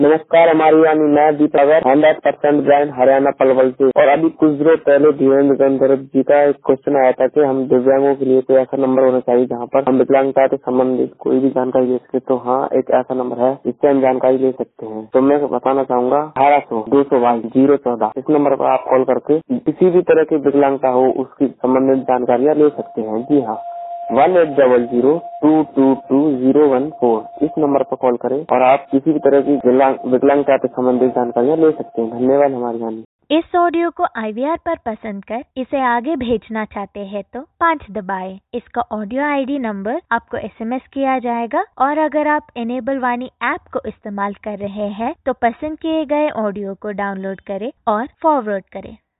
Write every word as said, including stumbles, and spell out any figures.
नमस्कार, हमारी यानी मैं दीपावर hundred percent brand Haryana Palwal से। और अभी कुछ दिनों पहले धीरेन्द्र गंधर्व जी का एक क्वेश्चन आया था कि हम दिव्यांगों के लिए कोई ऐसा नंबर होना चाहिए जहां पर हम विकलांगता से संबंधित कोई भी जानकारी ले सके। तो हाँ, एक ऐसा नंबर है जिससे हम जानकारी ले सकते हैं। तो मैं बताना चाहूंगा अठारह सौ दो सौ बाईस जीरो चौदह इस नंबर पर आप कॉल करके किसी भी तरह की विकलांगता हो उसकी संबंधित जानकारियाँ ले सकते हैं। जी हाँ, one eight double zero two two two zero one four इस नंबर पर कॉल करें और आप किसी भी तरह की विकलांगता से संबंधित जानकारियाँ ले सकते हैं। धन्यवाद। हमारी जानी इस ऑडियो को आई वी आर पर पसंद कर इसे आगे भेजना चाहते हैं तो पाँच दबाएं। इसका ऑडियो आई डी नंबर आपको एस एम एस किया जाएगा। और अगर आप इनेबल वाणी ऐप को इस्तेमाल कर रहे हैं तो पसंद किए गए ऑडियो को डाउनलोड करें और फॉरवर्ड करें।